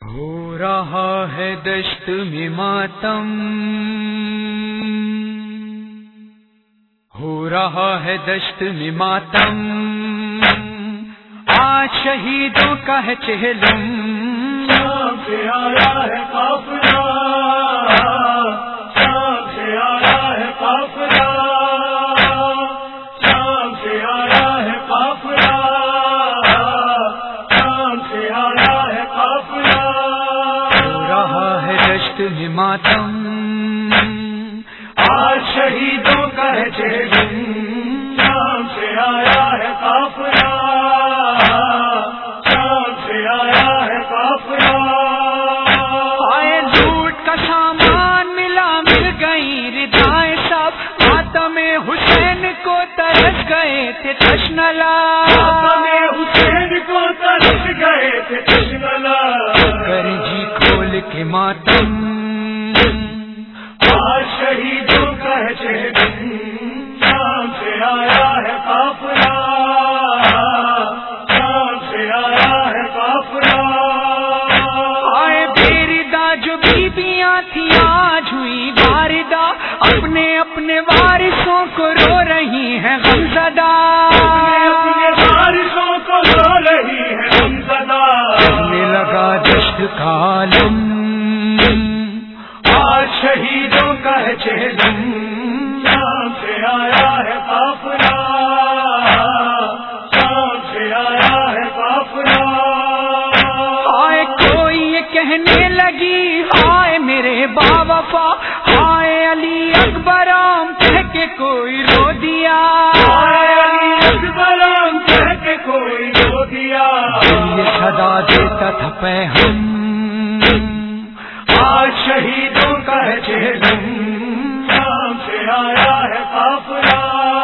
ہو رہا ہے دشت میں ماتم، ہو رہا ہے دشت میں ماتم، آج شہیدوں کا ہے چہلم، شام سے آیا ہے قافلہ، شام سے آیا ہے قافلہ، شام سے آیا ہے قافلہ، شام سے آیا ہے قافلہ، ہو رہا ہے دشت میں ماتم، آج شہیدوں کا ہے چہلم، شام سے آیا ہے قافلہ، شام سے آیا ہے قافلہ، آئے لوٹ کا سامان ملا، مل گئی ردائیں سب، ماتم حسین کو ترس گئے تھے تشنلا، ماتم حسین کو ترس گئے تھے تشنلا، کرجی کھول کے ماتم، آج شہیدوں کا ہے چہلم، شام سے آیا ہے قافلہ، شام سے آیا ہے قافلہ، آئے بیردا جو بیویاں تھیں آج ہوئی واردہ، اپنے اپنے وارثوں کو رو رہی ہیں غمزدہ، اپنے وارثوں کو رو رہی ہے غمزدہ، چلنے لگا دشت کا عالم، آج شہیدوں کا ہے چہلم، شام سے آیا ہے قافلہ، شام سے آیا ہے قافلہ، آئے کوئی یہ کہنے لگی ہائے میرے باوفا، ہائے علی اکبرام کہہ کے کوئی رو دیا، آئے علی اکبرام کہہ کے کوئی رو دیا، یہ صدا دیتا تھا پیغام، آج شہیدوں کا ہے چہلم، شام سے آیا ہے قافلہ،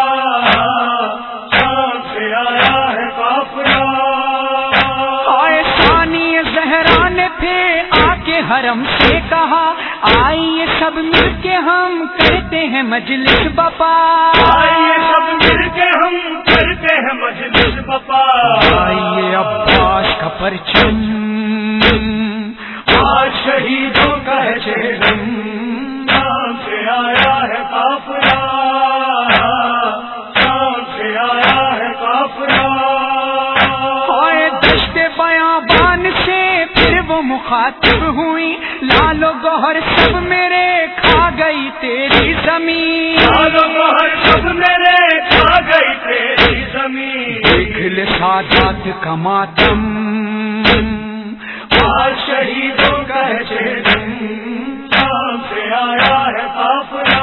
شام سے آیا ہے قافلہ، آئے ثانی زہرا نے پھر آ کے حرم سے کہا، آئیے سب مل کے ہم کرتے ہیں مجلس بپا، آئیے سب مل کے ہم کرتے ہیں مجلس بپا، آئیے عباس کا پرچم، آج شہیدوں کا ہے چہلم، شام سے آیا ہے قافلہ، شام سے آیا ہے قافلہ، آئے دشت بیابان سے پھر وہ مخاطب ہوئی، لال و گوہر سب میرے کھا گئی تیری زمین، لال و گوہر سب میرے کھا گئی تیری زمین، دیکھ لے سادات کا ماتم، آج شہیدوں کا ہے چہلم، شام سے آیا ہے قافلہ،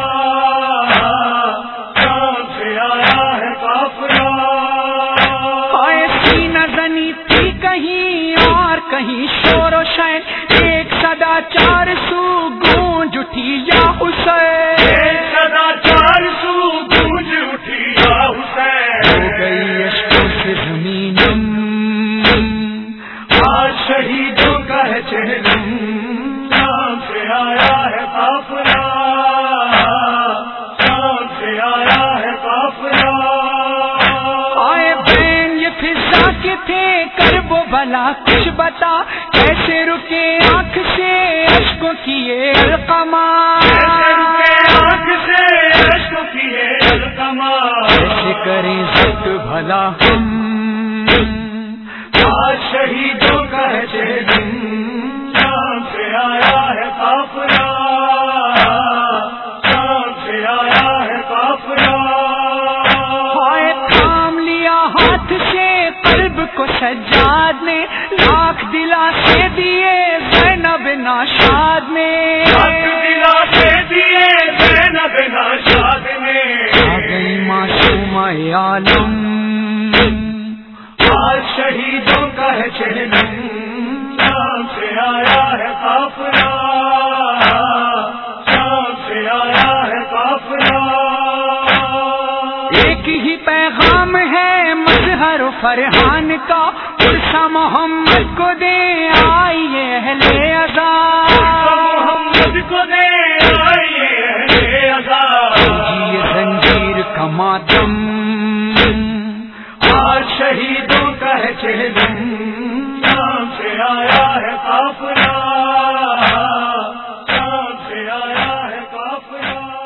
شام سے آیا ہے قافلہ، آئے سینہ زنی تھی کہیں اور کہیں شور و شین، ایک صدا چار سو گونج اٹھی یا حسین، ایک صدا چار سو گونج اٹھی یا حسین، ہو گئی اشکوں سے زمینم، آج شہیدوں کا ہے چہلم، شام سے آیا ہے قافلہ، شام سے آیا ہے قافلہ، آئے بین یہ فضا کے تھے کرب و بلا کچھ بتا، کیسے رکے آنکھ سے اشکوں کی یہ القما، کیسے رکے آنکھ سے اشکوں کی یہ القما، کیسے کریں ضبط بھلا ہم، آج شہیدوں کا ہے چہلم، شام سے آیا ہے قافلہ، شام سے آیا ہے قافلہ، آئے تھام لیا ہاتھ سے قلب کو سجاد نے، لاکھ دلاسے دیے زینب ناشاد نے، لاکھ دلاسے دیے زینب ناشاد نے، آ گئی معصومہ عالم، آج شہیدوں کا ہے چہلم، شام سے آیا ہے قافلہ، شام سے آیا ہے قافلہ، ایک ہی پیغام ہے مظہر و فرحان کا، عرصہ محمد کو دے آئیے اہل عزا، محمد کو دے آئیے اہل عزا، یہ زنجیر کا ماتم، آج شہیدوں کا ہے چہلم، شام سے آیا ہے قافلہ، काफिला